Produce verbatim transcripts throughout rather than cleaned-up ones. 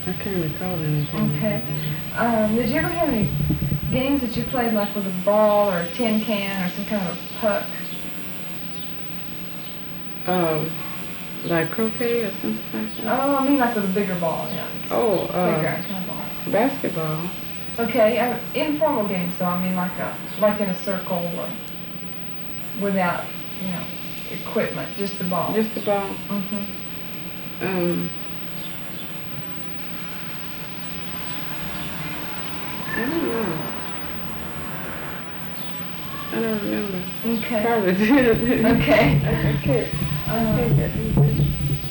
I can't recall anything. Okay. Um, did you ever have any games that you played like with a ball or a tin can or some kind of a puck? Um, like croquet or something like that? Oh, I mean like with a bigger ball, yeah. Oh, uh, Bigger kind of ball. basketball. Okay, uh, informal games, so I mean like a like in a circle or without, you know, equipment, just the ball. Just the ball. Mm-hmm. Um, I don't know. I don't remember. Okay. Probably did. Okay. I can't. I can't get anything.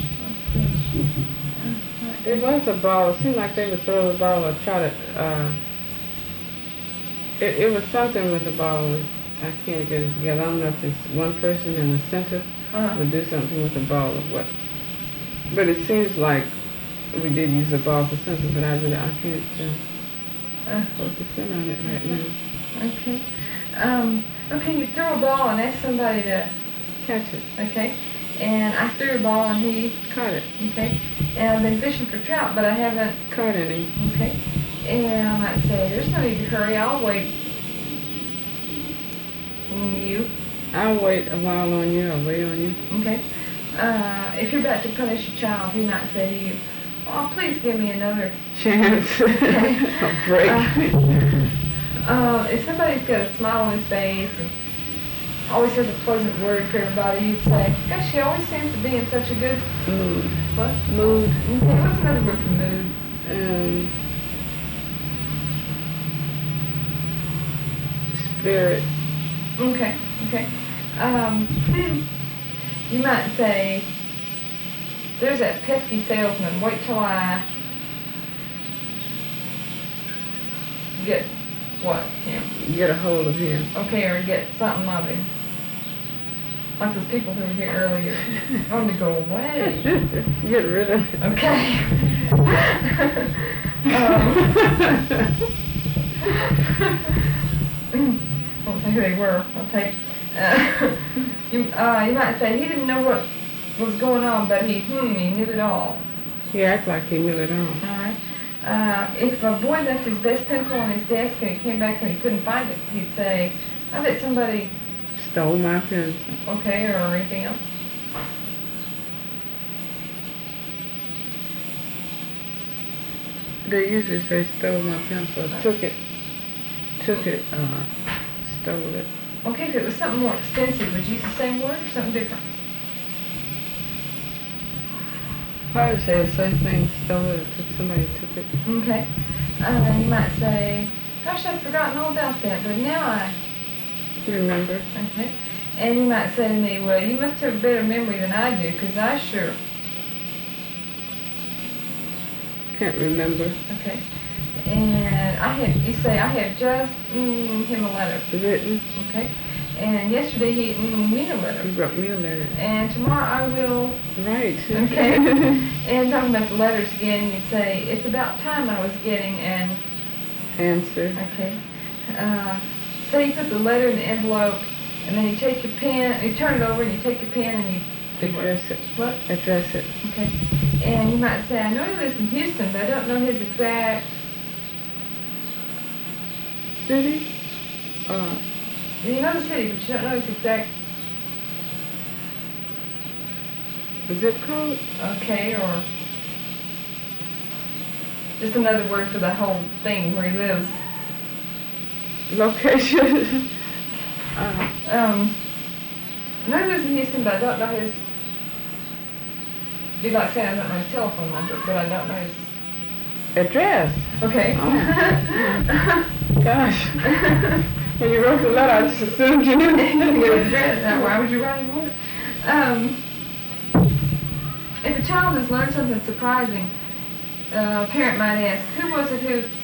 It was a ball. It seemed like they would throw the ball or try to, uh, it, it was something with the ball. I can't get it together. I don't know if it's one person in the center Uh-huh. would do something with the ball or what. But it seems like we did use the ball for something, but I really, I can't uh, Uh, focus in on it right now. okay. Um, okay, you throw a ball and ask somebody to Catch it. Okay. And I threw a ball and he Caught it. Okay. And I've been fishing for trout, but I haven't Caught any. Okay. And I might say, there's no need to hurry, I'll wait. Mm, you. I'll wait a while on you, I'll wait on you. Okay. Uh, if you're about to punish a child, he might say to you, oh, please give me another chance. Okay. A break. Uh, uh, if somebody's got a smile on his face and always has a pleasant word for everybody, you'd say, gosh, she always seems to be in such a good mood. What? Mood. Okay, what's another word for mood? Um, spirit. Okay, okay. Um, you might say, there's that pesky salesman, wait till I get what? Him. Get a hold of him. Okay, or get something of him. Like those people who were here earlier. I want to go away. Get rid of him. Okay. um, I won't say who they were. I'll take. Uh, you, uh, you might say he didn't know what was going on, but he, hmm, he knew it all. He acted like he knew it all. All right. Uh, if a boy left his best pencil on his desk and he came back and he couldn't find it, he'd say, I bet somebody stole my pencil. Okay, or anything else? They usually say stole my pencil. Right. Took it. Took it. Uh, stole it. Okay, if it was something more expensive, would you use the same word or something different? I would say the same thing. Stole it. Took, somebody took it. Okay. Uh, you might say, gosh, I've forgotten all about that, but now I remember. Okay. And you might say to me, well, you must have a better memory than I do, because I sure can't remember. Okay. And I had, you say, I have just mm, him a letter. Written. Okay. And yesterday he mm, me a letter. He wrote me a letter. And tomorrow I will. Right. Okay. And talking about the letters again, you say, it's about time I was getting an answer. Okay. Uh, say you put the letter in the envelope, and then you take your pen, you turn it over, and you take your pen, and you address it. What? Address it. Okay. And you might say, I know he lives in Houston, but I don't know his exact city. Uh, you know the city, but you don't know his exact zip code. Okay, or just another word for the whole thing where he lives. Location. uh, um, I know he lives in Houston, but I don't know his. It'd be like saying I don't know his telephone number, but I don't know his address. Okay. Oh. Gosh. When you wrote the letter, I just assumed you knew his address. Now, why would you write him it? Um, if a child has learned something surprising, uh, a parent might ask, who was it who